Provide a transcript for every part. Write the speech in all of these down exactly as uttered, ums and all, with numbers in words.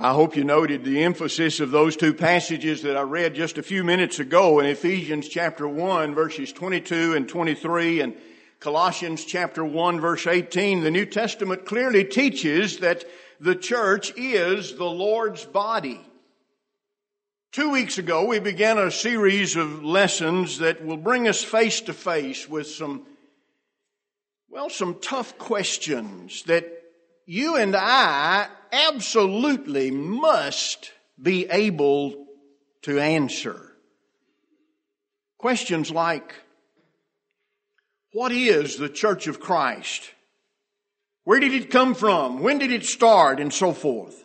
I hope you noted the emphasis of those two passages that I read just a few minutes ago in Ephesians chapter one, verses twenty-two and twenty-three, and Colossians chapter one, verse eighteen. The New Testament clearly teaches that the church is the Lord's body. Two weeks ago, we began a series of lessons that will bring us face to face with some, well, some tough questions that you and I absolutely must be able to answer. Questions like, what is the Church of Christ? Where did it come from? When did it start? And so forth.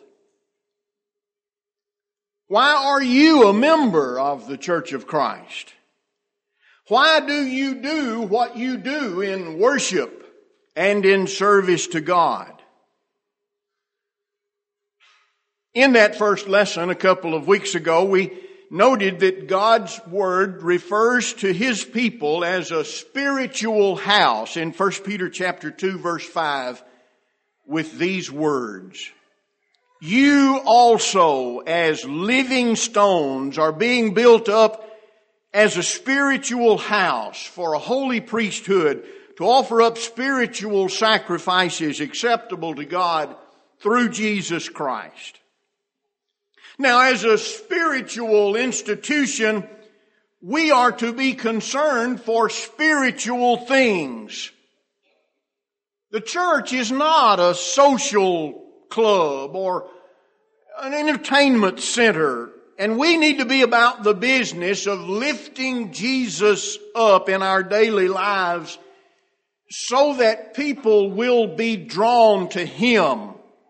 Why are you a member of the Church of Christ? Why do you do what you do in worship and in service to God? In that first lesson a couple of weeks ago, we noted that God's Word refers to His people as a spiritual house in First Peter chapter two, verse five, with these words. You also, as living stones, are being built up as a spiritual house for a holy priesthood to offer up spiritual sacrifices acceptable to God through Jesus Christ. Now, as a spiritual institution, we are to be concerned for spiritual things. The church is not a social club or an entertainment center, and we need to be about the business of lifting Jesus up in our daily lives so that people will be drawn to Him.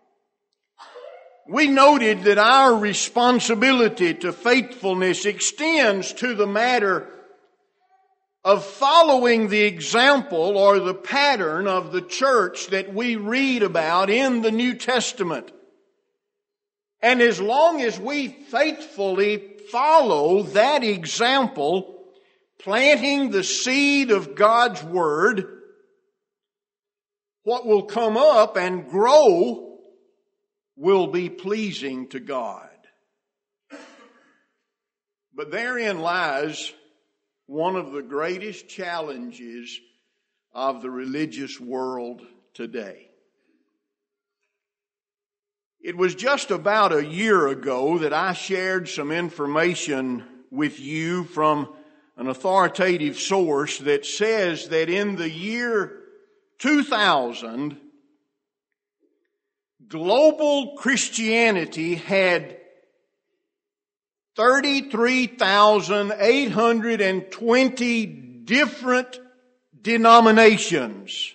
We noted that our responsibility to faithfulness extends to the matter of following the example or the pattern of the church that we read about in the New Testament. And as long as we faithfully follow that example, planting the seed of God's Word, what will come up and grow will be pleasing to God. But therein lies one of the greatest challenges of the religious world today. It was just about a year ago that I shared some information with you from an authoritative source that says that in the year two thousand, global Christianity had thirty-three thousand eight hundred twenty different denominations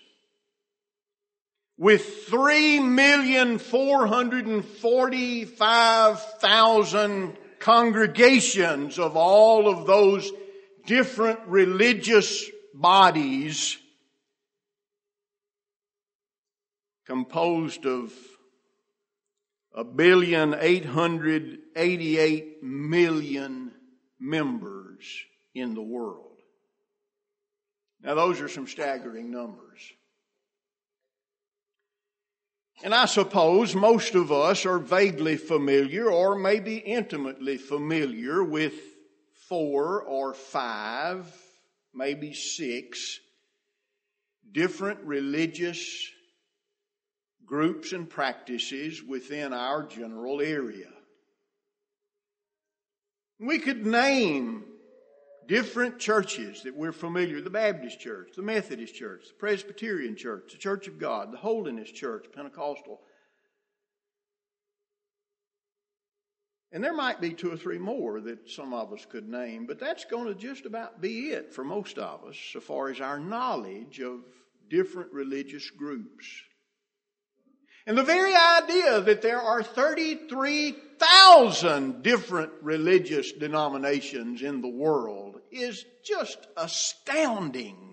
with three million four hundred forty-five thousand congregations of all of those different religious bodies composed of a billion eight hundred eighty-eight million members in the world. Now those are some staggering numbers. And I suppose most of us are vaguely familiar or maybe intimately familiar with four or five, maybe six different religious groups and practices within our general area. We could name different churches that we're familiar with: the Baptist Church, the Methodist Church, the Presbyterian Church, the Church of God, the Holiness Church, Pentecostal. And there might be two or three more that some of us could name, but that's going to just about be it for most of us so far as our knowledge of different religious groups. And the very idea that there are thirty-three thousand different religious denominations in the world is just astounding.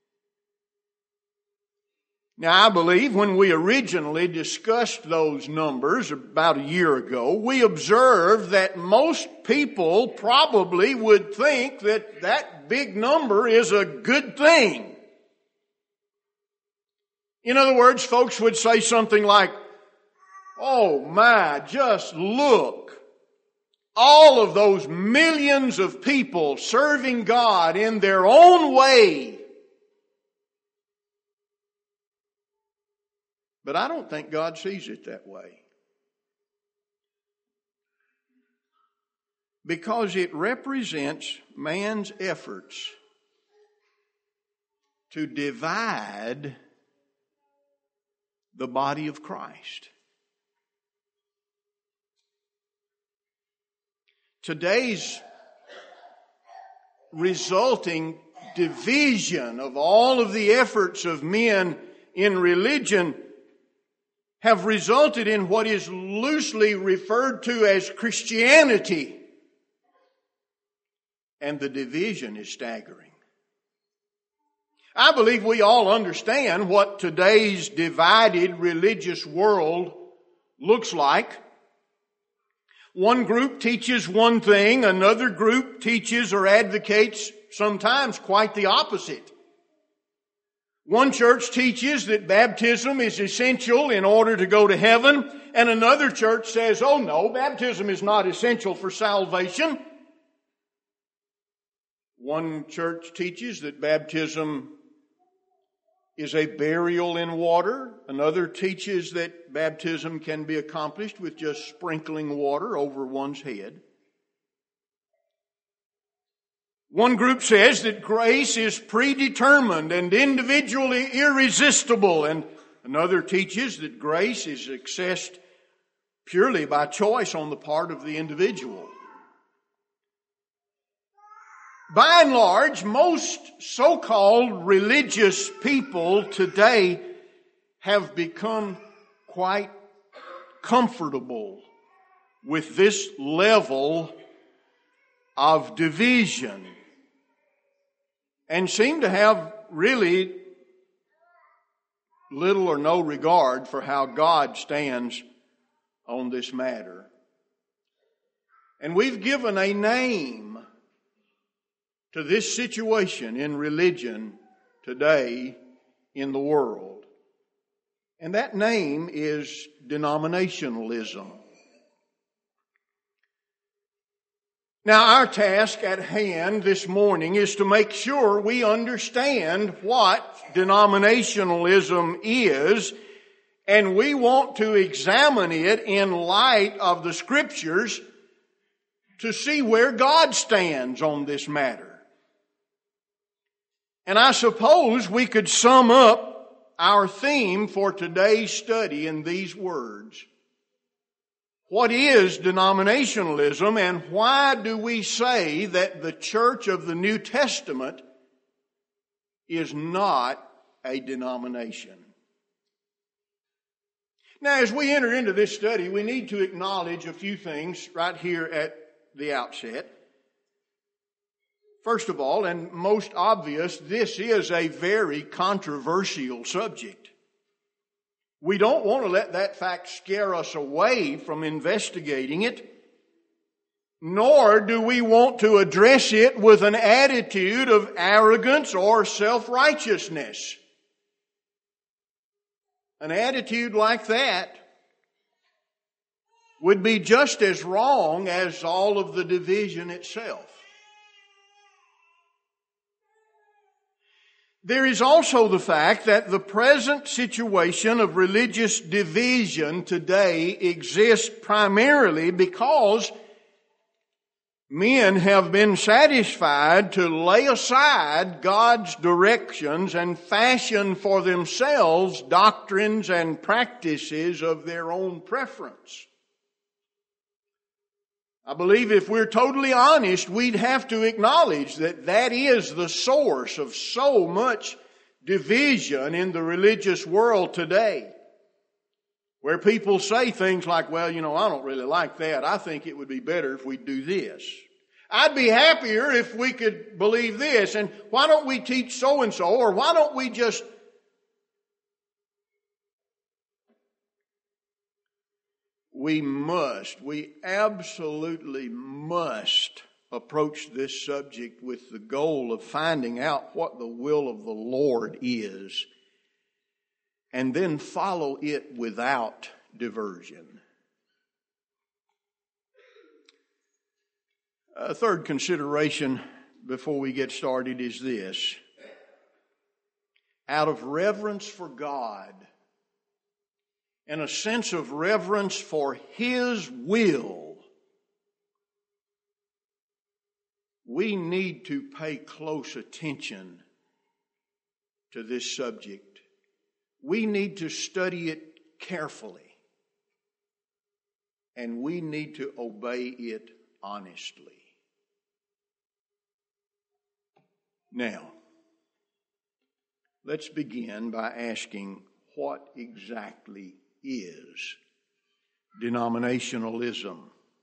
Now, I believe when we originally discussed those numbers about a year ago, we observed that most people probably would think that that big number is a good thing. In other words, folks would say something like, Oh my, just look. All of those millions of people serving God in their own way. But I don't think God sees it that way. Because it represents man's efforts to divide the body of Christ. Today's resulting division of all of the efforts of men in religion have resulted in what is loosely referred to as Christianity. And the division is staggering. I believe we all understand what today's divided religious world looks like. One group teaches one thing, another group teaches or advocates sometimes quite the opposite. One church teaches that baptism is essential in order to go to heaven, and another church says, oh no, baptism is not essential for salvation. One church teaches that baptism is a burial in water. Another teaches that baptism can be accomplished with just sprinkling water over one's head. One group says that grace is predetermined and individually irresistible, and another teaches that grace is accessed purely by choice on the part of the individual. By and large, most so-called religious people today have become quite comfortable with this level of division and seem to have really little or no regard for how God stands on this matter. And we've given a name to this situation in religion today in the world. And that name is denominationalism. Now, our task at hand this morning is to make sure we understand what denominationalism is, and we want to examine it in light of the Scriptures to see where God stands on this matter. And I suppose we could sum up our theme for today's study in these words. What is denominationalism, and why do we say that the Church of the New Testament is not a denomination? Now, as we enter into this study, we need to acknowledge a few things right here at the outset. First of all, and most obvious, this is a very controversial subject. We don't want to let that fact scare us away from investigating it, nor do we want to address it with an attitude of arrogance or self-righteousness. An attitude like that would be just as wrong as all of the division itself. There is also the fact that the present situation of religious division today exists primarily because men have been satisfied to lay aside God's directions and fashion for themselves doctrines and practices of their own preference. I believe if we're totally honest, we'd have to acknowledge that that is the source of so much division in the religious world today. Where people say things like, well, you know, I don't really like that. I think it would be better if we do this. I'd be happier if we could believe this. And why don't we teach so-and-so? Or why don't we just... We must, we absolutely must approach this subject with the goal of finding out what the will of the Lord is, and then follow it without diversion. A third consideration before we get started is this. Out of reverence for God and a sense of reverence for His will, we need to pay close attention to this subject. We need to study it carefully, and we need to obey it honestly. Now, let's begin by asking, what exactly is denominationalism?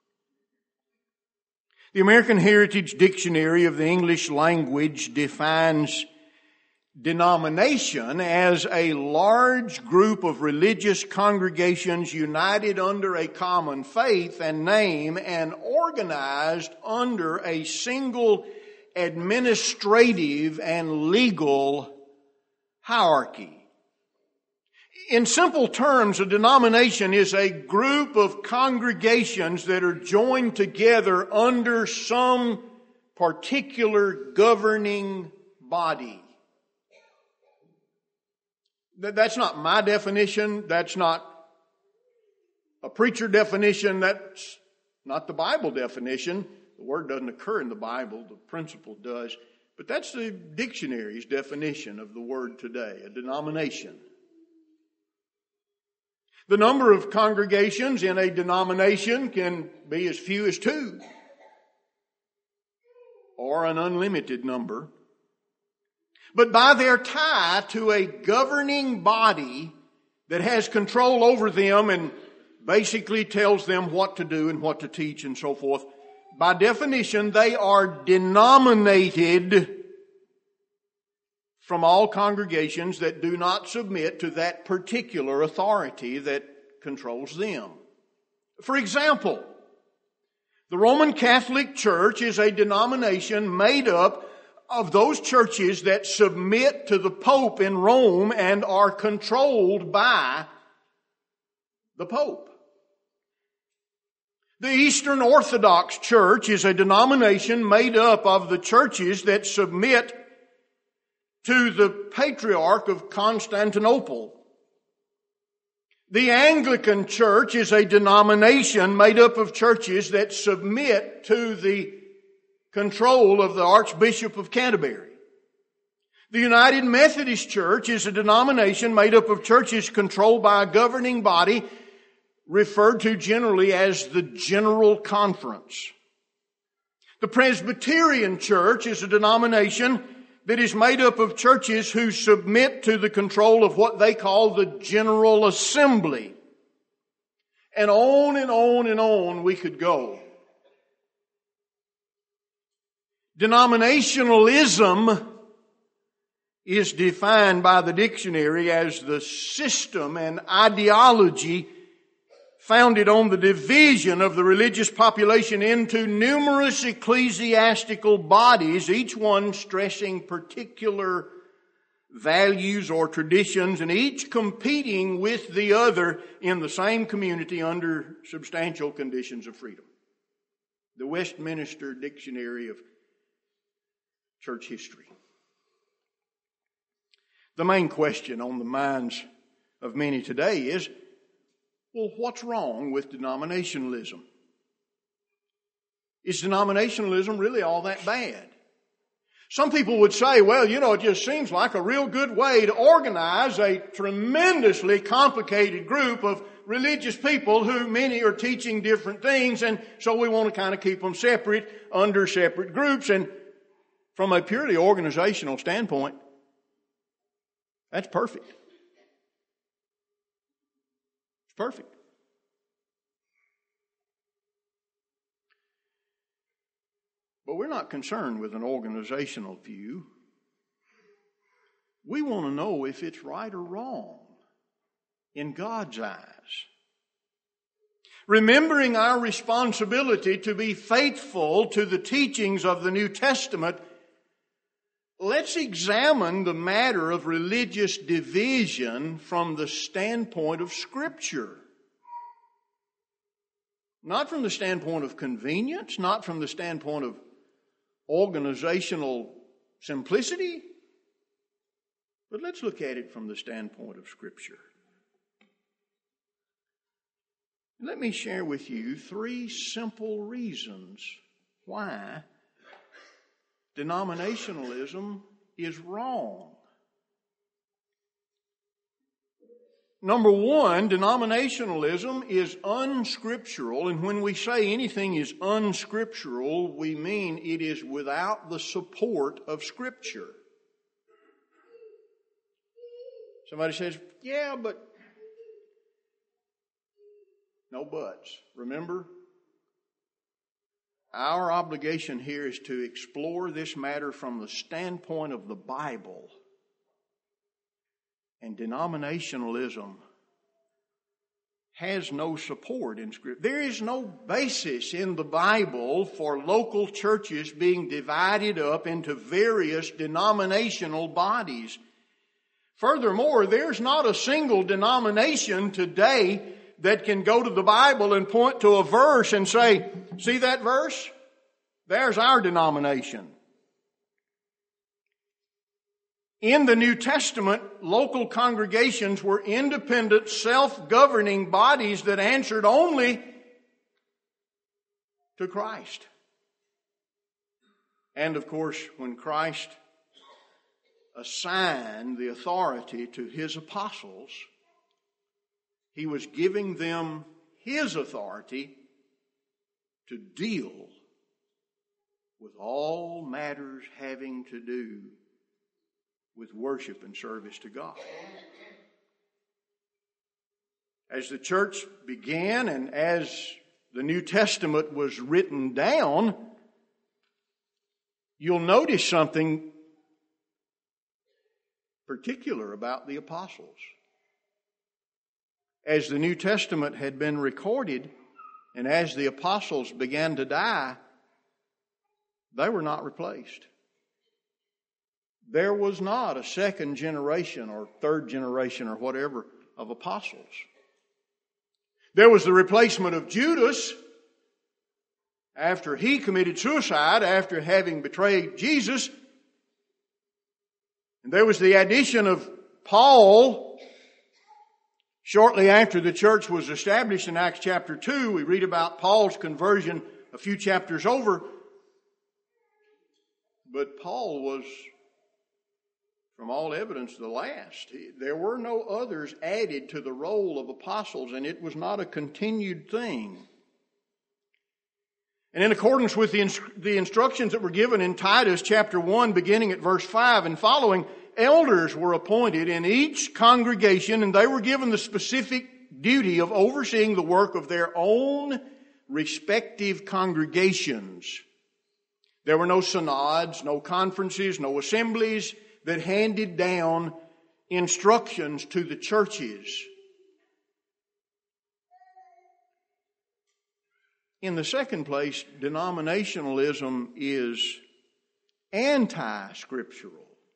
The American Heritage Dictionary of the English Language defines denomination as a large group of religious congregations united under a common faith and name and organized under a single administrative and legal hierarchy. In simple terms, a denomination is a group of congregations that are joined together under some particular governing body. That's not my definition. That's not a preacher definition. That's not the Bible definition. The word doesn't occur in the Bible. The principle does. But that's the dictionary's definition of the word today, a denomination. The number of congregations in a denomination can be as few as two, or an unlimited number. But by their tie to a governing body that has control over them and basically tells them what to do and what to teach and so forth, by definition, they are denominated from all congregations that do not submit to that particular authority that controls them. For example, the Roman Catholic Church is a denomination made up of those churches that submit to the Pope in Rome and are controlled by the Pope. The Eastern Orthodox Church is a denomination made up of the churches that submit to the Patriarch of Constantinople. The Anglican Church is a denomination made up of churches that submit to the control of the Archbishop of Canterbury. The United Methodist Church is a denomination made up of churches controlled by a governing body referred to generally as the General Conference. The Presbyterian Church is a denomination that is made up of churches who submit to the control of what they call the General Assembly. And on and on and on we could go. Denominationalism is defined by the dictionary as the system and ideology founded on the division of the religious population into numerous ecclesiastical bodies, each one stressing particular values or traditions and each competing with the other in the same community under substantial conditions of freedom. The Westminster Dictionary of Church History. The main question on the minds of many today is, well, what's wrong with denominationalism? Is denominationalism really all that bad? Some people would say, well, you know, it just seems like a real good way to organize a tremendously complicated group of religious people who many are teaching different things, and so we want to kind of keep them separate under separate groups. And from a purely organizational standpoint, that's perfect. It's perfect. But we're not concerned with an organizational view. We want to know if it's right or wrong in God's eyes. Remembering our responsibility to be faithful to the teachings of the New Testament, let's examine the matter of religious division from the standpoint of Scripture. Not from the standpoint of convenience, not from the standpoint of organizational simplicity, but let's look at it from the standpoint of Scripture. Let me share with you three simple reasons why denominationalism is wrong. Number one, denominationalism is unscriptural, and when we say anything is unscriptural, we mean it is without the support of Scripture. Somebody says, yeah, but no buts. Remember, our obligation here is to explore this matter from the standpoint of the Bible. And denominationalism has no support in Scripture. There is no basis in the Bible for local churches being divided up into various denominational bodies. Furthermore, there's not a single denomination today that can go to the Bible and point to a verse and say, see that verse? There's our denomination. In the New Testament, local congregations were independent, self-governing bodies that answered only to Christ. And of course, when Christ assigned the authority to His apostles, He was giving them His authority to deal with all matters having to do with worship and service to God. As the church began and as the New Testament was written down, you'll notice something particular about the apostles. As the New Testament had been recorded and as the apostles began to die, they were not replaced. There was not a second generation or third generation or whatever of apostles. There was the replacement of Judas after he committed suicide after having betrayed Jesus. And there was the addition of Paul shortly after the church was established in Acts chapter two. We read about Paul's conversion a few chapters over. But Paul was, from all evidence, the last. There were no others added to the role of apostles, and it was not a continued thing. And in accordance with the, inst- the instructions that were given in Titus chapter one, beginning at verse five and following, elders were appointed in each congregation, and they were given the specific duty of overseeing the work of their own respective congregations. There were no synods, no conferences, no assemblies that handed down instructions to the churches. In the second place, denominationalism is anti-scriptural.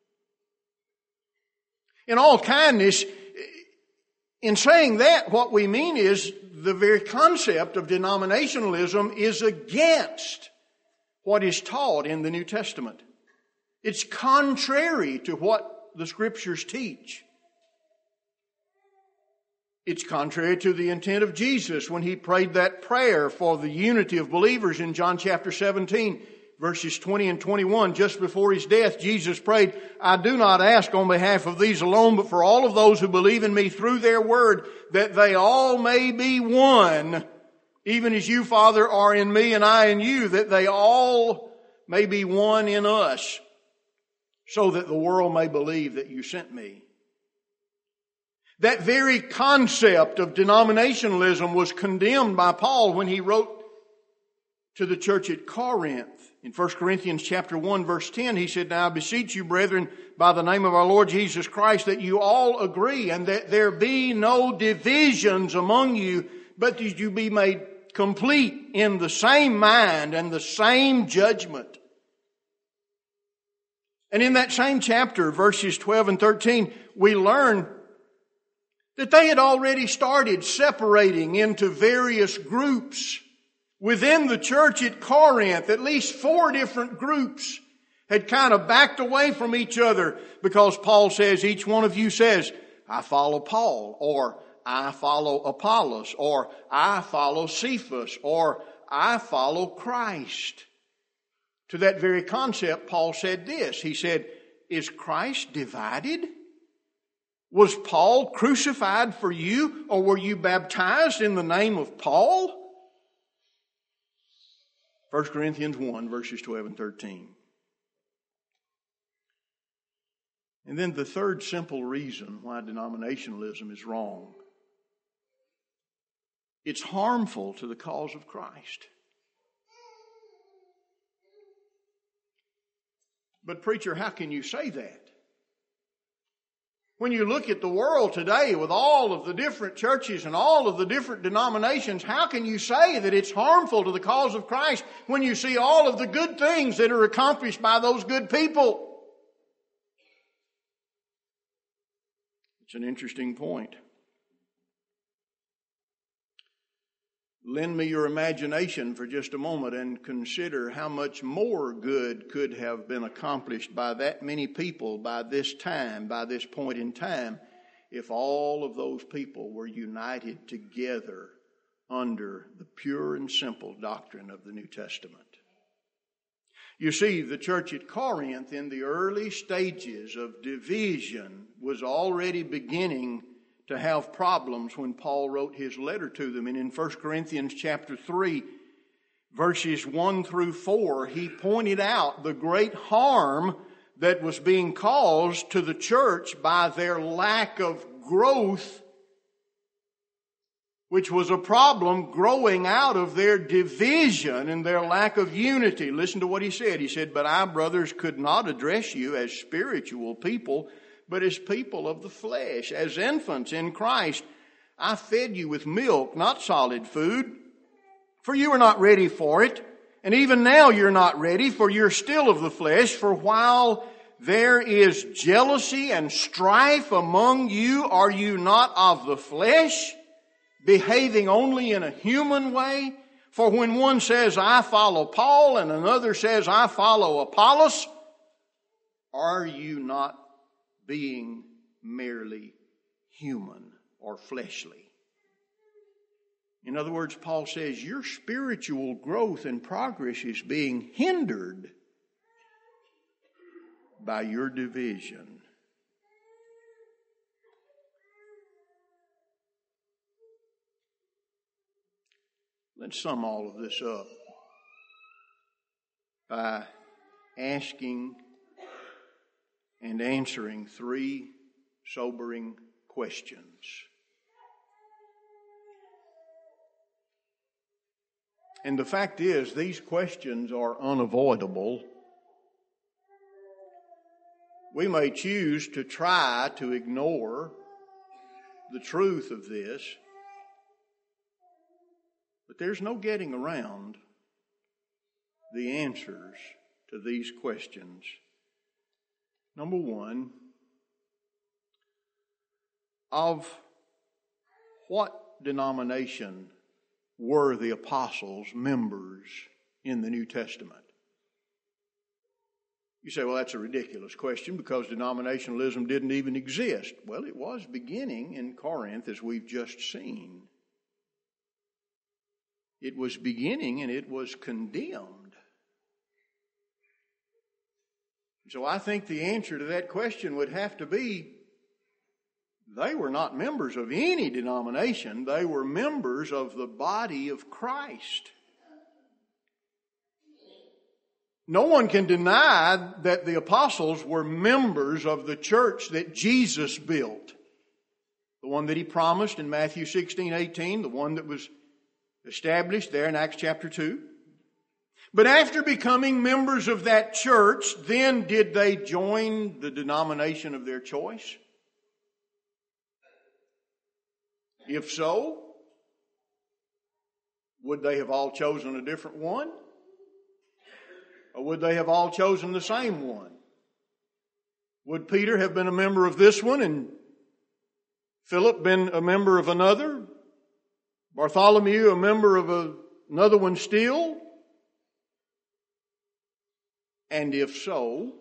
In all kindness, in saying that, what we mean is the very concept of denominationalism is against what is taught in the New Testament. It's contrary to what the Scriptures teach. It's contrary to the intent of Jesus when He prayed that prayer for the unity of believers in John chapter seventeen, verses twenty and twenty-one. Just before His death, Jesus prayed, I do not ask on behalf of these alone, but for all of those who believe in Me through their word, that they all may be one, even as You, Father, are in Me and I in You, that they all may be one in us, so that the world may believe that You sent Me. That very concept of denominationalism was condemned by Paul when he wrote to the church at Corinth. In First Corinthians chapter one, verse ten, he said, Now I beseech you, brethren, by the name of our Lord Jesus Christ, that you all agree, and that there be no divisions among you, but that you be made complete in the same mind and the same judgment. And in that same chapter, verses twelve and thirteen, we learn that they had already started separating into various groups Within the church at Corinth, at least four different groups had kind of backed away from each other because Paul says, each one of you says, I follow Paul, or I follow Apollos, or I follow Cephas, or I follow Christ. To that very concept, Paul said this. He said, is Christ divided? Was Paul crucified for you, or were you baptized in the name of Paul? First Corinthians one, verses twelve and thirteen. And then the third simple reason why denominationalism is wrong. It's harmful to the cause of Christ. But preacher, how can you say that? When you look at the world today with all of the different churches and all of the different denominations, how can you say that it's harmful to the cause of Christ when you see all of the good things that are accomplished by those good people? It's an interesting point. Lend me your imagination for just a moment and consider how much more good could have been accomplished by that many people by this time, by this point in time, if all of those people were united together under the pure and simple doctrine of the New Testament. You see, the church at Corinth in the early stages of division was already beginning to have problems when Paul wrote his letter to them. And in First Corinthians chapter three, verses one through four, he pointed out the great harm that was being caused to the church by their lack of growth, which was a problem growing out of their division and their lack of unity. Listen to what he said. He said, but I, brothers, could not address you as spiritual people, but as people of the flesh, as infants in Christ. I fed you with milk, not solid food, for you are not ready for it. And even now you're not ready, for you're still of the flesh. For while there is jealousy and strife among you, are you not of the flesh, behaving only in a human way? For when one says, I follow Paul, and another says, I follow Apollos, are you not being merely human or fleshly? In other words, Paul says your spiritual growth and progress is being hindered by your division. Let's sum all of this up by asking and answering three sobering questions. And the fact is, these questions are unavoidable. We may choose to try to ignore the truth of this, but there's no getting around the answers to these questions. Number one, of what denomination were the apostles members in the New Testament? You say, well, that's a ridiculous question because denominationalism didn't even exist. Well, it was beginning in Corinth, as we've just seen. It was beginning and it was condemned. So I think the answer to that question would have to be, they were not members of any denomination. They were members of the body of Christ. No one can deny that the apostles were members of the church that Jesus built. The one that he promised in Matthew sixteen eighteen, the one that was established there in Acts chapter two. But after becoming members of that church, then did they join the denomination of their choice? If so, would they have all chosen a different one? Or would they have all chosen the same one? Would Peter have been a member of this one and Philip been a member of another? Bartholomew a member of a Another one still? And if so,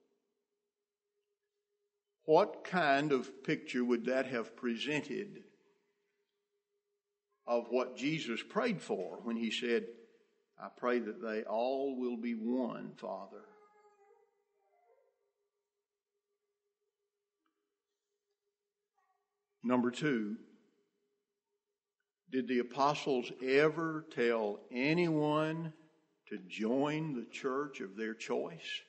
what kind of picture would that have presented of what Jesus prayed for when he said, I pray that they all will be one, Father? Number two, did the apostles ever tell anyone to join the church of their choice?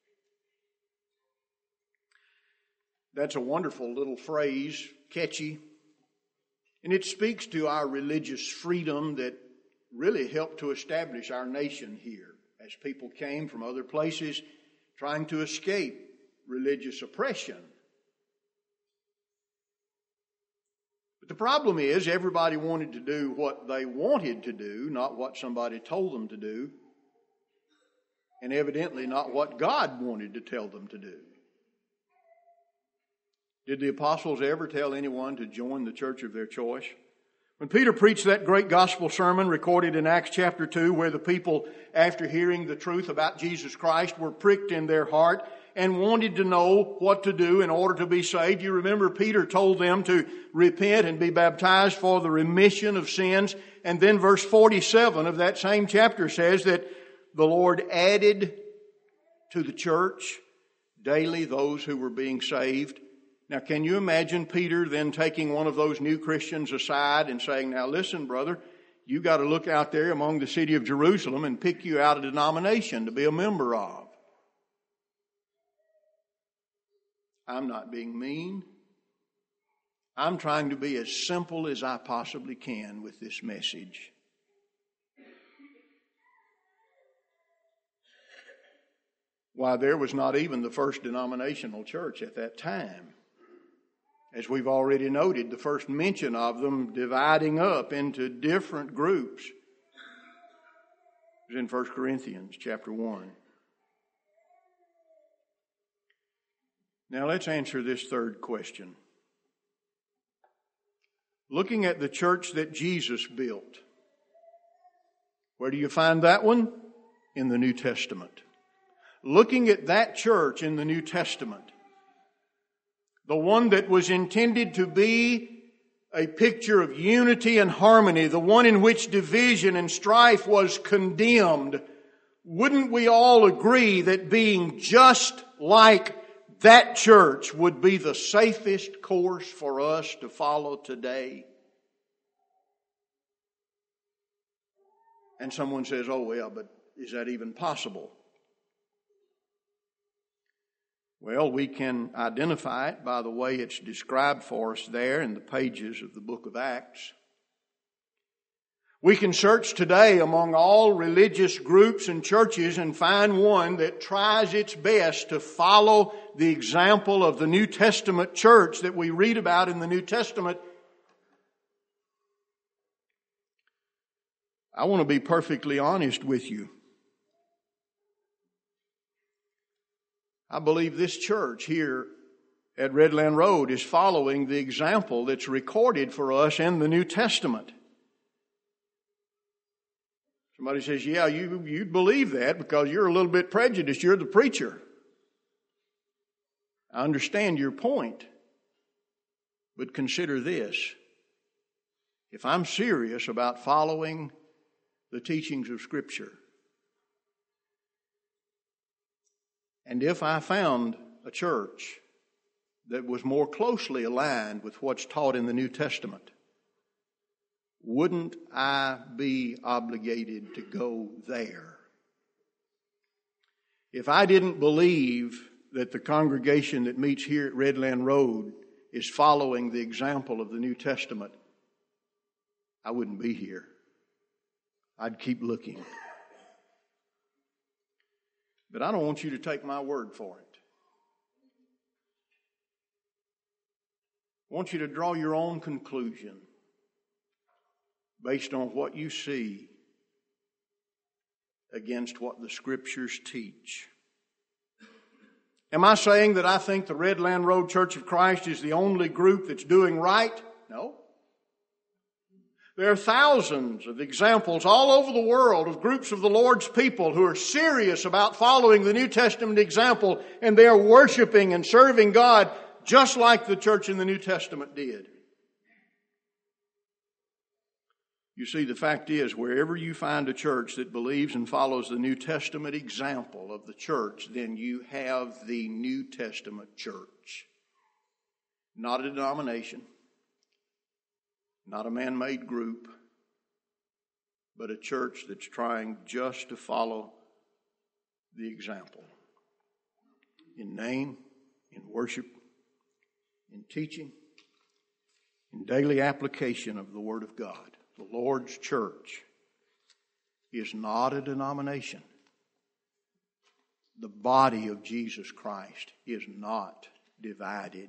That's a wonderful little phrase, catchy. And it speaks to our religious freedom that really helped to establish our nation here as people came from other places trying to escape religious oppression. But the problem is everybody wanted to do what they wanted to do, not what somebody told them to do, and evidently not what God wanted to tell them to do. Did the apostles ever tell anyone to join the church of their choice? When Peter preached that great gospel sermon recorded in Acts chapter two, where the people, after hearing the truth about Jesus Christ, were pricked in their heart and wanted to know what to do in order to be saved. You remember Peter told them to repent and be baptized for the remission of sins. And then verse forty-seven of that same chapter says that the Lord added to the church daily those who were being saved. Now, can you imagine Peter then taking one of those new Christians aside and saying, now listen, brother, you got to look out there among the city of Jerusalem and pick you out a denomination to be a member of. I'm not being mean. I'm trying to be as simple as I possibly can with this message. Why, there was not even the first denominational church at that time. As we've already noted, the first mention of them dividing up into different groups is in First Corinthians chapter one. Now let's answer this third question. Looking at the church that Jesus built, where do you find that one? In the New Testament. Looking at that church in the New Testament, the one that was intended to be a picture of unity and harmony, the one in which division and strife was condemned, wouldn't we all agree that being just like that church would be the safest course for us to follow today? And someone says, oh, well, but is that even possible? Well, we can identify it by the way it's described for us there in the pages of the book of Acts. We can search today among all religious groups and churches and find one that tries its best to follow the example of the New Testament church that we read about in the New Testament. I want to be perfectly honest with you. I believe this church here at Redland Road is following the example that's recorded for us in the New Testament. Somebody says, yeah, you, you believe that because you're a little bit prejudiced. You're the preacher. I understand your point. But consider this. If I'm serious about following the teachings of Scripture, and if I found a church that was more closely aligned with what's taught in the New Testament, wouldn't I be obligated to go there? If I didn't believe that the congregation that meets here at Redland Road is following the example of the New Testament, I wouldn't be here. I'd keep looking. But I don't want you to take my word for it. I want you to draw your own conclusion based on what you see against what the Scriptures teach. Am I saying that I think the Redland Road Church of Christ is the only group that's doing right? No. There are thousands of examples all over the world of groups of the Lord's people who are serious about following the New Testament example, and they are worshiping and serving God just like the church in the New Testament did. You see, the fact is, wherever you find a church that believes and follows the New Testament example of the church, then you have the New Testament church. Not a denomination, not a man-made group, but a church that's trying just to follow the example. In name, in worship, in teaching, in daily application of the Word of God. The Lord's church is not a denomination. The body of Jesus Christ is not divided.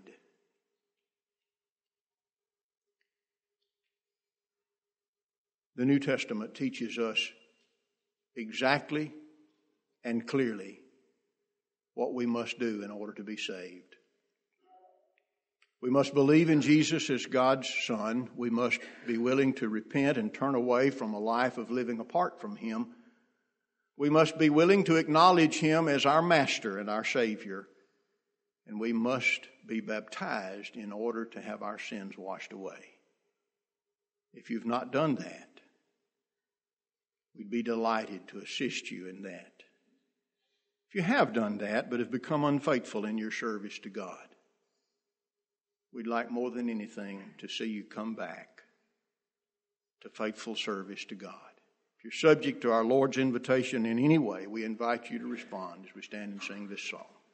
The New Testament teaches us exactly and clearly what we must do in order to be saved. We must believe in Jesus as God's Son. We must be willing to repent and turn away from a life of living apart from Him. We must be willing to acknowledge Him as our Master and our Savior. And we must be baptized in order to have our sins washed away. If you've not done that, we'd be delighted to assist you in that. If you have done that but have become unfaithful in your service to God, we'd like more than anything to see you come back to faithful service to God. If you're subject to our Lord's invitation in any way, we invite you to respond as we stand and sing this song.